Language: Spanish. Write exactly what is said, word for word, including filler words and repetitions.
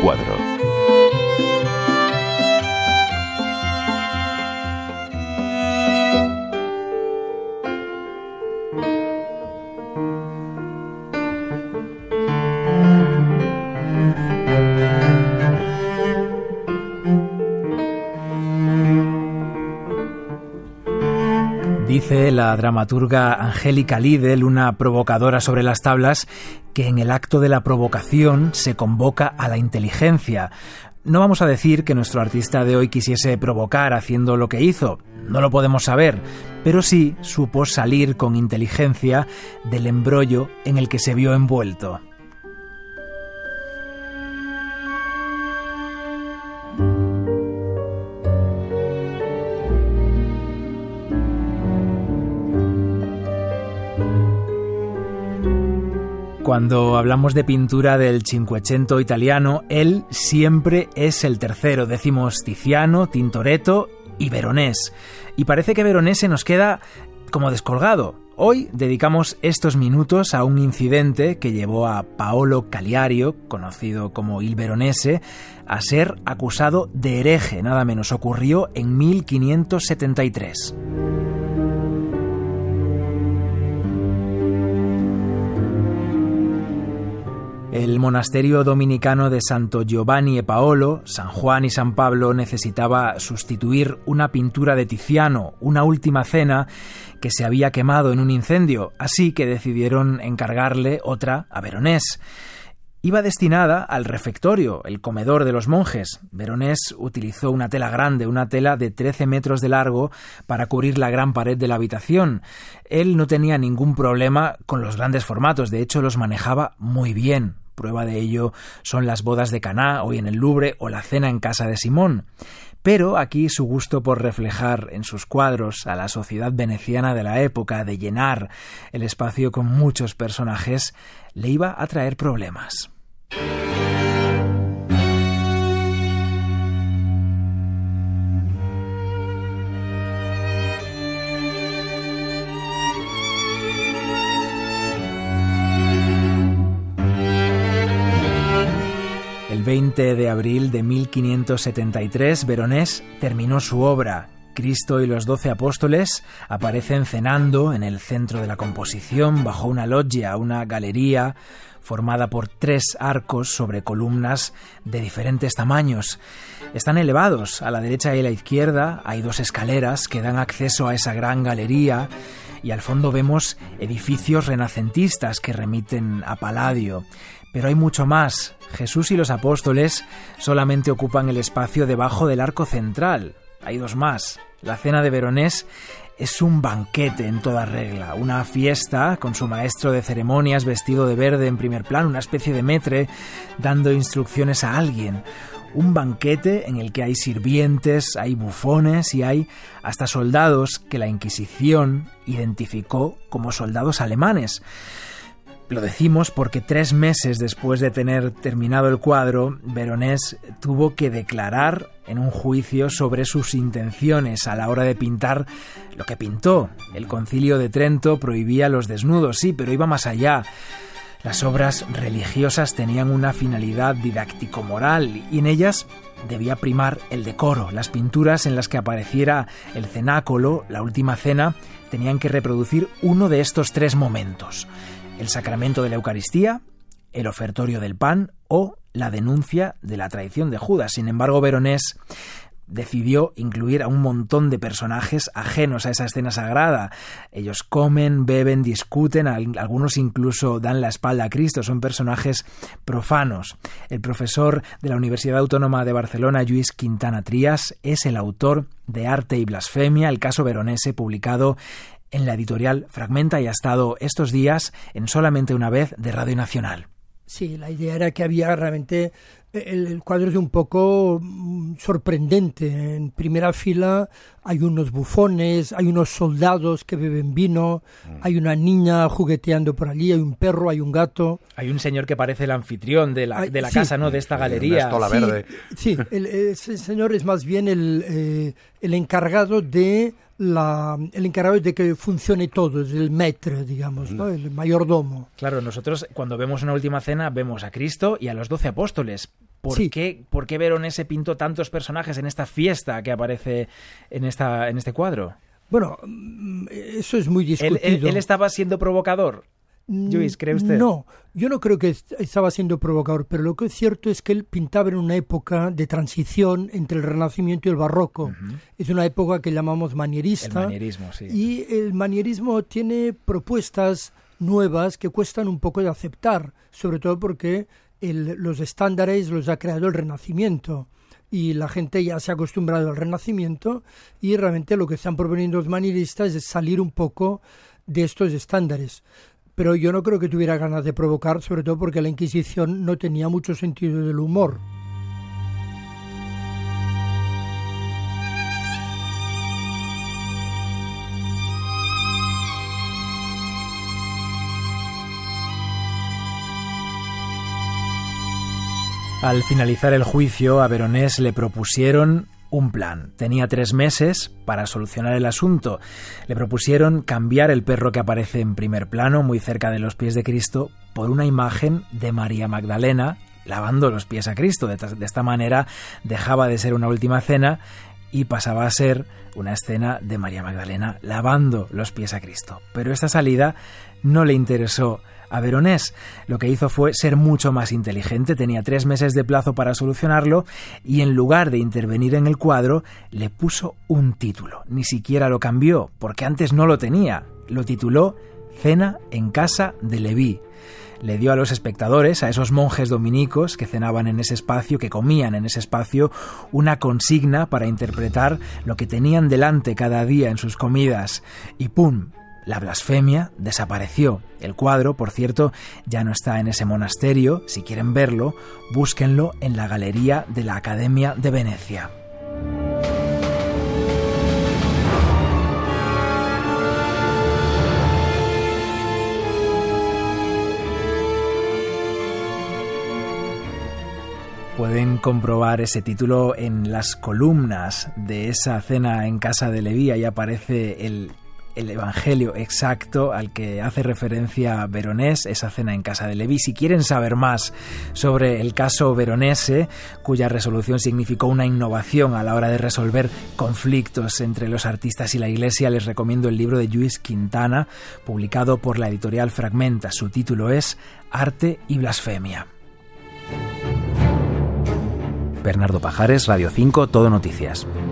cuadro. Dice la dramaturga Angélica Lidl, una provocadora sobre las tablas, que en el acto de la provocación se convoca a la inteligencia. No vamos a decir que nuestro artista de hoy quisiese provocar haciendo lo que hizo, no lo podemos saber, pero sí supo salir con inteligencia del embrollo en el que se vio envuelto. Cuando hablamos de pintura del Cinquecento italiano, él siempre es el tercero. Decimos Tiziano, Tintoretto y Veronés. Y parece que Veronés se nos queda como descolgado. Hoy dedicamos estos minutos a un incidente que llevó a Paolo Cagliario, conocido como Il Veronese, a ser acusado de hereje. Nada menos, ocurrió en mil quinientos setenta y tres. El monasterio dominicano de Santo Giovanni e Paolo, San Juan y San Pablo, necesitaba sustituir una pintura de Tiziano, Una última cena, que se había quemado en un incendio, así que decidieron encargarle otra a Veronés. Iba destinada al refectorio, el comedor de los monjes. Veronés utilizó una tela grande, una tela de trece metros de largo, para cubrir la gran pared de la habitación. Él no tenía ningún problema con los grandes formatos, de hecho los manejaba muy bien. Prueba de ello son las bodas de Caná, hoy en el Louvre, o la cena en casa de Simón. Pero aquí su gusto por reflejar en sus cuadros a la sociedad veneciana de la época, de llenar el espacio con muchos personajes, le iba a traer problemas. El veinte de abril de mil quinientos setenta y tres, Veronés terminó su obra. Cristo y los doce apóstoles aparecen cenando en el centro de la composición, bajo una loggia, una galería formada por tres arcos sobre columnas de diferentes tamaños. Están elevados. A la derecha y a la izquierda hay dos escaleras que dan acceso a esa gran galería, y al fondo vemos edificios renacentistas que remiten a Palladio. Pero hay mucho más. Jesús y los apóstoles solamente ocupan el espacio debajo del arco central. Hay dos más. La cena de Veronés es un banquete en toda regla, una fiesta con su maestro de ceremonias vestido de verde en primer plano, una especie de maître dando instrucciones a alguien. Un banquete en el que hay sirvientes, hay bufones y hay hasta soldados que la Inquisición identificó como soldados alemanes. Lo decimos porque tres meses después de tener terminado el cuadro, Veronés tuvo que declarar en un juicio sobre sus intenciones a la hora de pintar lo que pintó. El Concilio de Trento prohibía los desnudos, sí, pero iba más allá. Las obras religiosas tenían una finalidad didáctico-moral y en ellas debía primar el decoro. Las pinturas en las que apareciera el cenáculo, la última cena, tenían que reproducir uno de estos tres momentos: el sacramento de la Eucaristía, el ofertorio del pan o la denuncia de la traición de Judas. Sin embargo, Veronés decidió incluir a un montón de personajes ajenos a esa escena sagrada. Ellos comen, beben, discuten, algunos incluso dan la espalda a Cristo, son personajes profanos. El profesor de la Universidad Autónoma de Barcelona, Lluís Quintana Trias, es el autor de Arte y Blasfemia, el caso Veronese, publicado en la editorial Fragmenta, y ha estado estos días en Solamente una vez de Radio Nacional. Sí, la idea era que había realmente... El, el cuadro es un poco sorprendente. En primera fila hay unos bufones, hay unos soldados que beben vino, mm. hay una niña jugueteando por allí, hay un perro, hay un gato. Hay un señor que parece el anfitrión de la, hay, de la sí, casa, ¿no? De esta galería. Una estola verde. Sí, sí, el, ese señor es más bien el, eh, el encargado de... La, el encargado de que funcione todo, es el maître, digamos, ¿no? El mayordomo. Claro, nosotros cuando vemos una última cena vemos a Cristo y a los doce apóstoles, ¿Por, sí. qué, ¿Por qué Veronese pintó tantos personajes en esta fiesta que aparece en, esta, en este cuadro? Bueno, eso es muy discutido. ¿Él, él, él estaba siendo provocador? Luis, ¿cree usted? No, yo no creo que estaba siendo provocador, pero lo que es cierto es que él pintaba en una época de transición entre el Renacimiento y el Barroco. Uh-huh. Es una época que llamamos manierista. El manierismo, sí. Y el manierismo tiene propuestas nuevas que cuestan un poco de aceptar, sobre todo porque el, los estándares los ha creado el Renacimiento. Y la gente ya se ha acostumbrado al Renacimiento y realmente lo que están proponiendo los manieristas es salir un poco de estos estándares. Pero yo no creo que tuviera ganas de provocar, sobre todo porque la Inquisición no tenía mucho sentido del humor. Al finalizar el juicio, a Veronese le propusieron un plan. Tenía tres meses para solucionar el asunto. Le propusieron cambiar el perro que aparece en primer plano, muy cerca de los pies de Cristo, por una imagen de María Magdalena lavando los pies a Cristo. De, de esta manera dejaba de ser una última cena y pasaba a ser una escena de María Magdalena lavando los pies a Cristo. Pero esta salida no le interesó a Veronese. Lo que hizo fue ser mucho más inteligente, tenía tres meses de plazo para solucionarlo y en lugar de intervenir en el cuadro, le puso un título. Ni siquiera lo cambió, porque antes no lo tenía. Lo tituló Cena en casa de Leví. Le dio a los espectadores, a esos monjes dominicos que cenaban en ese espacio, que comían en ese espacio, una consigna para interpretar lo que tenían delante cada día en sus comidas. Y ¡pum!, la blasfemia desapareció. El cuadro, por cierto, ya no está en ese monasterio. Si quieren verlo, búsquenlo en la galería de la Academia de Venecia. Pueden comprobar ese título en las columnas de esa cena en casa de Leví. Ahí aparece el el evangelio exacto al que hace referencia Veronese, esa cena en casa de Leví. Si quieren saber más sobre el caso Veronese, cuya resolución significó una innovación a la hora de resolver conflictos entre los artistas y la Iglesia, les recomiendo el libro de Lluís Quintana, publicado por la editorial Fragmenta. Su título es Arte y Blasfemia. Bernardo Pajares, Radio cinco, Todo Noticias.